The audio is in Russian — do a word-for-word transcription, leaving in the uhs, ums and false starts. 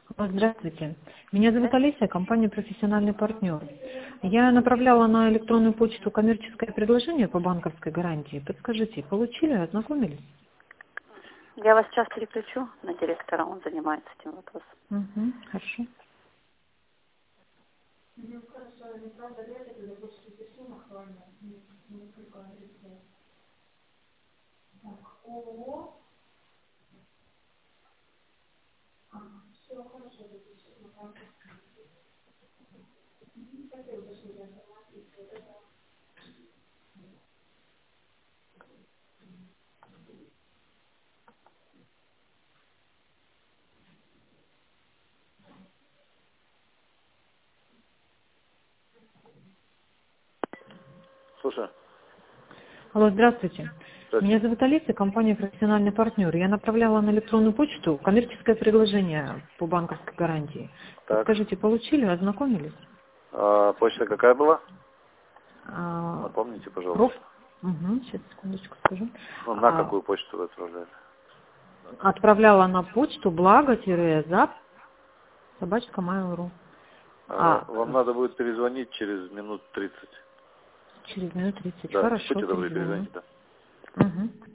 Здравствуйте. Меня зовут Олеся, компания «Профессиональный партнер». Я направляла на электронную почту коммерческое предложение по банковской гарантии. Подскажите, получили, ознакомились? Я вас сейчас переключу на директора, он занимается этим вопросом. Угу, хорошо. Слушай, Алло, здравствуйте. Меня здравствуйте. зовут Олеся, компания «Профессиональный партнер». Я направляла на электронную почту коммерческое предложение по банковской гарантии. Так, Подскажите, получили, ознакомились? а, почта какая была? А, Напомните, проф... пожалуйста. Угу, сейчас, секундочку скажу. Ну, на А, какую почту вы отправляли? отправляла на почту благо-зап собачка mail.ru. А, А, вам надо будет перезвонить через минут тридцать. через минут тридцать. Да, Хорошо, будьте добры, перезвоню. перезвоните, да. Угу.